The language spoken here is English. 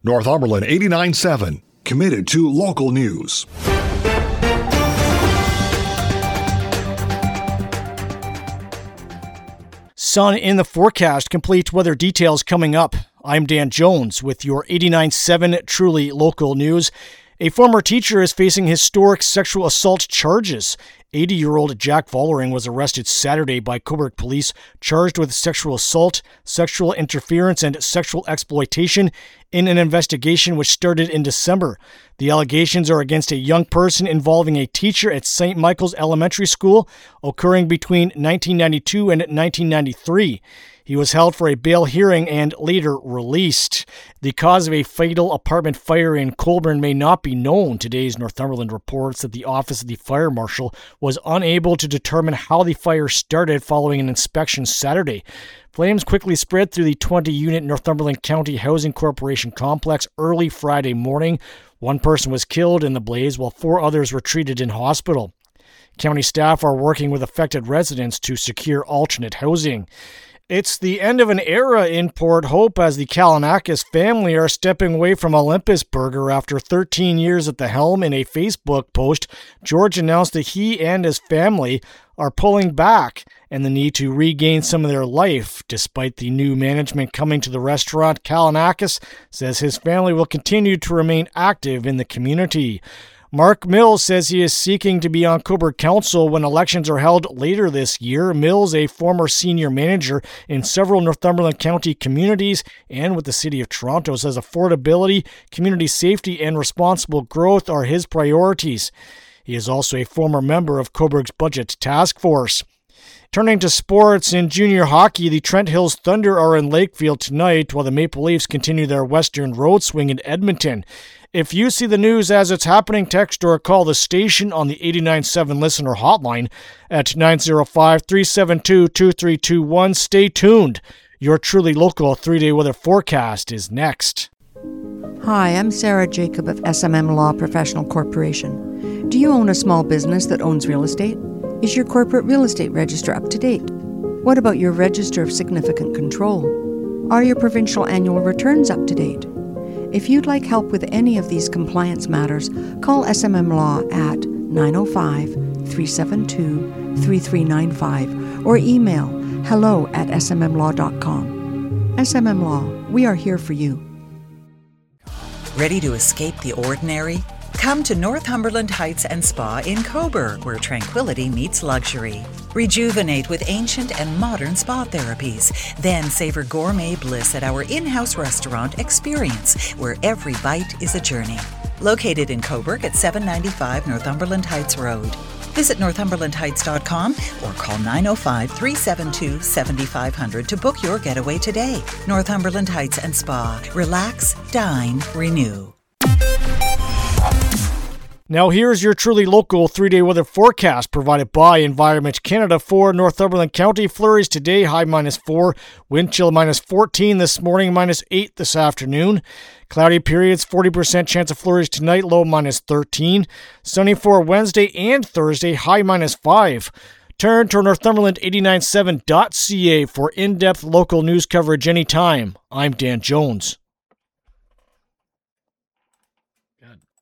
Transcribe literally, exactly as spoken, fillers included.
Northumberland eighty-nine point seven, committed to local news. Sun in the forecast, complete weather details coming up. I'm Dan Jones with your eighty-nine point seven Truly Local News. A former teacher is facing historic sexual assault charges. eighty-year-old Jack Vollering was arrested Saturday by Cobourg police, charged with sexual assault, sexual interference, and sexual exploitation in an investigation which started in December. The allegations are against a young person involving a teacher at Saint Michael's Elementary School, occurring between nineteen ninety-two and nineteen ninety-three. He was held for a bail hearing and later released. The cause of a fatal apartment fire in Colborne may not be known. Today's Northumberland reports that the Office of the Fire Marshal was unable to determine how the fire started following an inspection Saturday. Flames quickly spread through the twenty-unit Northumberland County Housing Corporation complex early Friday morning. One person was killed in the blaze while four others were treated in hospital. County staff are working with affected residents to secure alternate housing. It's the end of an era in Port Hope as the Kalinakis family are stepping away from Olympus Burger after thirteen years at the helm. In a Facebook post, George announced that he and his family are pulling back and the need to regain some of their life. Despite the new management coming to the restaurant, Kalinakis says his family will continue to remain active in the community. Mark Mills says he is seeking to be on Cobourg Council when elections are held later this year. Mills, a former senior manager in several Northumberland County communities and with the City of Toronto, says affordability, community safety, and responsible growth are his priorities. He is also a former member of Cobourg's Budget Task Force. Turning to sports, in junior hockey, the Trent Hills Thunder are in Lakefield tonight while the Maple Leafs continue their Western Road swing in Edmonton. If you see the news as it's happening, text or call the station on the eighty-nine point seven listener hotline at nine oh five, three seven two, two three two one. Stay tuned. Your Truly Local three-day weather forecast is next. Hi, I'm Sarah Jacob of S M M Law Professional Corporation. Do you own a small business that owns real estate? Is your corporate real estate register up to date? What about your register of significant control? Are your provincial annual returns up to date? If you'd like help with any of these compliance matters, call S M M Law at nine oh five, three seven two, three three nine five or email hello at s m m law dot com. S M M Law, we are here for you. Ready to escape the ordinary? Come to Northumberland Heights and Spa in Cobourg, where tranquility meets luxury. Rejuvenate with ancient and modern spa therapies. Then savor gourmet bliss at our in-house restaurant Experience, where every bite is a journey. Located in Cobourg at seven ninety-five Northumberland Heights Road. Visit northumberland heights dot com or call nine oh five, three seven two, seven five zero zero to book your getaway today. Northumberland Heights and Spa. Relax, dine, renew. Now here's your Truly Local three-day weather forecast provided by Environment Canada for Northumberland County. Flurries today, high minus four. Wind chill minus fourteen this morning, minus eight this afternoon. Cloudy periods, forty percent chance of flurries tonight, low minus thirteen. Sunny for Wednesday and Thursday, high minus five. Turn to Northumberland eighty-nine point seven dot c a for in-depth local news coverage anytime. I'm Dan Jones.